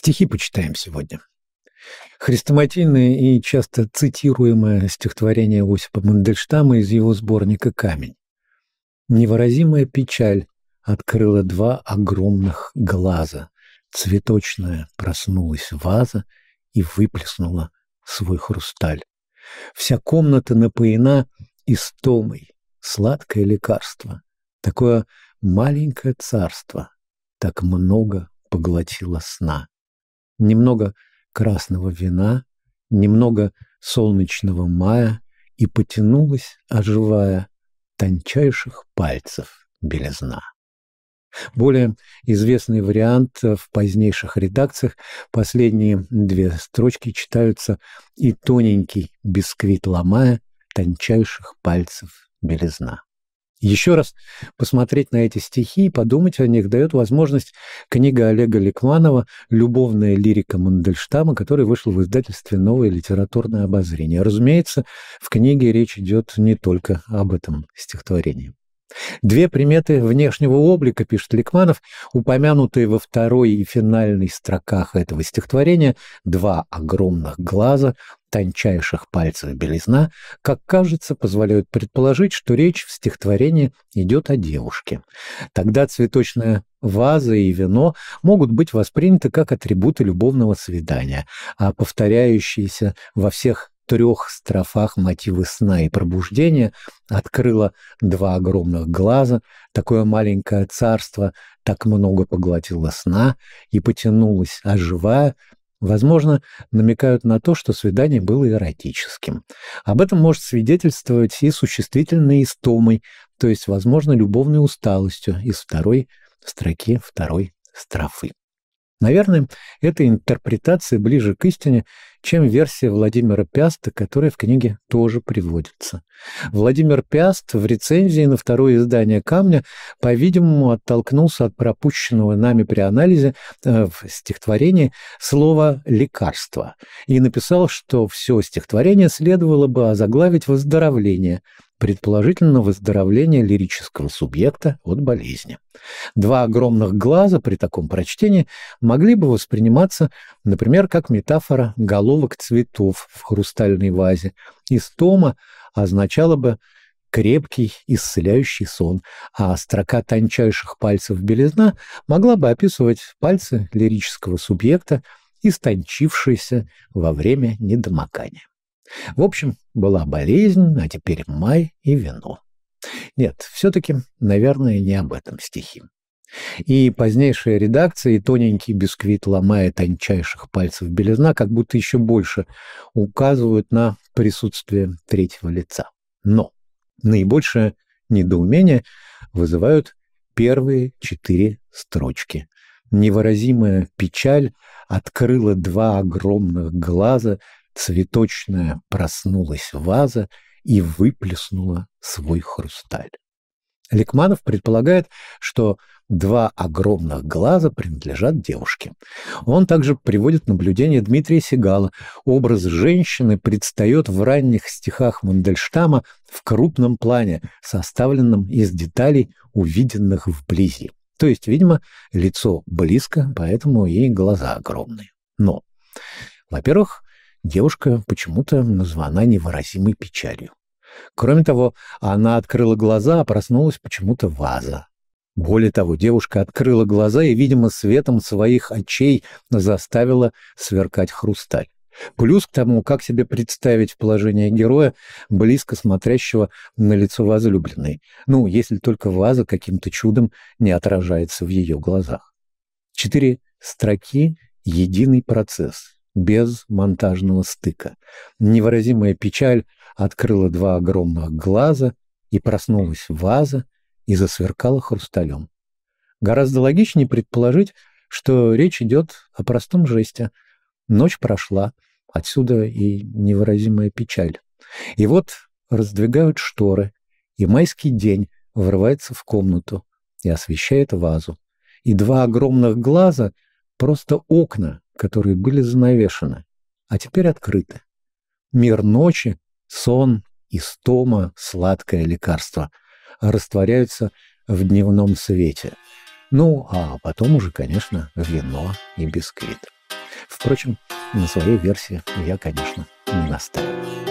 Стихи почитаем сегодня. Хрестоматийное и часто цитируемое стихотворение Осипа Мандельштама из его сборника «Камень». Невыразимая печаль открыла два огромных глаза. Цветочная проснулась ваза и выплеснула свой хрусталь. Вся комната напоена истомой, сладкое лекарство. Такое маленькое царство, так много поглотило сна. Немного красного вина, немного солнечного мая, и потянулась, оживая, тончайших пальцев белизна. Более известный вариант в позднейших редакциях. Последние две строчки читаются: «И тоненький бисквит ломая, тончайших пальцев белизна». Еще раз посмотреть на эти стихи и подумать о них дает возможность книга Олега Ликманова «Любовная лирика Мандельштама», которая вышла в издательстве «Новое литературное обозрение». Разумеется, в книге речь идет не только об этом стихотворении. Две приметы внешнего облика, пишет Ликманов, упомянутые во второй и финальной строках этого стихотворения: два огромных глаза, тончайших пальцев белизна, как кажется, позволяют предположить, что речь в стихотворении идет о девушке. Тогда цветочная ваза и вино могут быть восприняты как атрибуты любовного свидания, а повторяющиеся во всех трех строфах мотивы сна и пробуждения открыла два огромных глаза, такое маленькое царство так много поглотило сна и потянулось, оживая, возможно, намекают на то, что свидание было эротическим. Об этом может свидетельствовать и существительное истомой, то есть, возможно, любовной усталостью из второй строки второй строфы. Наверное, эта интерпретация ближе к истине, чем версия Владимира Пяста, которая в книге тоже приводится. Владимир Пяст в рецензии на второе издание «Камня», по-видимому, оттолкнулся от пропущенного нами при анализе в стихотворении слова «лекарство» и написал, что все стихотворение следовало бы озаглавить «Выздоровление», предположительно выздоровление лирического субъекта от болезни. Два огромных глаза при таком прочтении могли бы восприниматься, например, как метафора головок цветов в хрустальной вазе. Истома означала бы крепкий, исцеляющий сон, а строка тончайших пальцев белизна могла бы описывать пальцы лирического субъекта, истончившиеся во время недомогания. В общем, была болезнь, а теперь май и вино. Нет, все-таки, наверное, не об этом стихи. И позднейшая редакция, и тоненький бисквит ломая тончайших пальцев белизна как будто еще больше указывают на присутствие третьего лица. Но наибольшее недоумение вызывают первые 4 строчки. Невыразимая печаль открыла два огромных глаза, цветочная проснулась ваза и выплеснула свой хрусталь. Ликманов предполагает, что два огромных глаза принадлежат девушке. Он также приводит наблюдение Дмитрия Сегала. Образ женщины предстает в ранних стихах Мандельштама в крупном плане, составленном из деталей, увиденных вблизи. То есть, видимо, лицо близко, поэтому и глаза огромные. Но, во-первых, девушка почему-то названа невыразимой печалью. Кроме того, она открыла глаза, а проснулась почему-то ваза. Более того, девушка открыла глаза и, видимо, светом своих очей заставила сверкать хрусталь. Плюс к тому, как себе представить положение героя, близко смотрящего на лицо возлюбленной. Ну, если только ваза каким-то чудом не отражается в ее глазах. 4 строки — единый процесс, без монтажного стыка. Невыразимая печаль открыла два огромных глаза, и проснулась ваза, и засверкала хрусталем. Гораздо логичнее предположить, что речь идет о простом жесте. Ночь прошла, отсюда и невыразимая печаль. И вот раздвигают шторы, и майский день врывается в комнату и освещает вазу. И два огромных глаза — просто окна, которые были занавешены, а теперь открыты. Мир ночи, сон, истома, сладкое лекарство растворяются в дневном свете. Ну, а потом уже, конечно, вино и бисквит. Впрочем, на своей версии я, конечно, не настаиваю.